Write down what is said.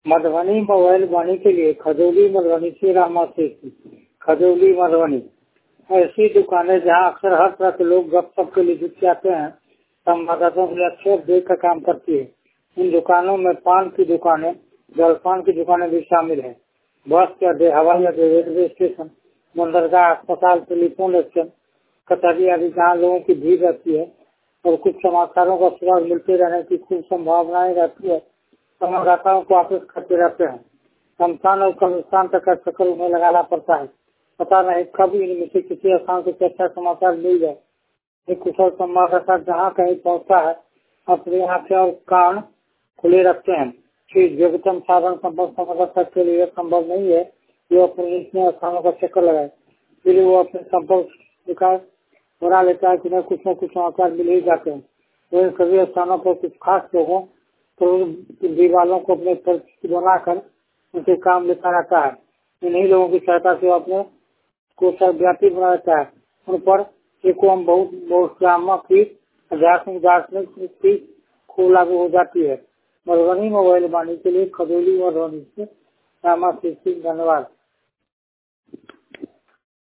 Madhubani mobile वाणी के लिए खजौली मधुबनी से रामा सेठी। खजौली मधुबनी ऐसी दुकानें जहां अक्सर हर तरह के लोग गपशप के लिए जुट जाते हैं, संवाददाताओं के लिए अक्सर देख कर काम करती है। इन दुकानों में पान की दुकानें, जलपान की दुकानें भी शामिल है। बस के अड्डे, हवाई अड्डे, रेलवे स्टेशन, बंदरगाह, अस्पताल, टेलीफोन स्टेशन, कचहरी आदि जहाँ लोगों की भीड़ रहती है और कुछ समाचारों का सुराग मिलते रहने की खूब संभावनाएं रहती है। संवाददाताओं को वापस करते रहते हैं। शमशान और कब्रिस्तान तक का चक्कर उन्हें लगाना पड़ता है। पता नहीं कब इनमें से किसी स्थान को अच्छा समाचार मिल जाए। एक कुशल संवाददाता जहाँ कहीं पहुँचता है अपनी आंखें और कान खुले रखते हैं। फिर जगतम साधन संपर्क संवाददाता के लिए संभव नहीं है वो अपने इतने स्थानों का चक्कर लगाए। फिर वो अपने संपर्क विकास बना लेता है कि न कुछ समाचार मिल ही जाते हैं। वही सभी स्थानों पर कुछ खास लोगों दीवालों को अपने परिचित बनाकर उनके काम लेता रहता है। इन्हीं लोगों की सहायता से अपने को सर्वव्यापी बना रहता है। उन पर एवं बहुत की आध्यात्मिक दार्शनिक की खूब लागू हो जाती है। मधुबनी मोबाइल वाणी के लिए खजौली मधुबनी से रामा सिंह। धन्यवाद।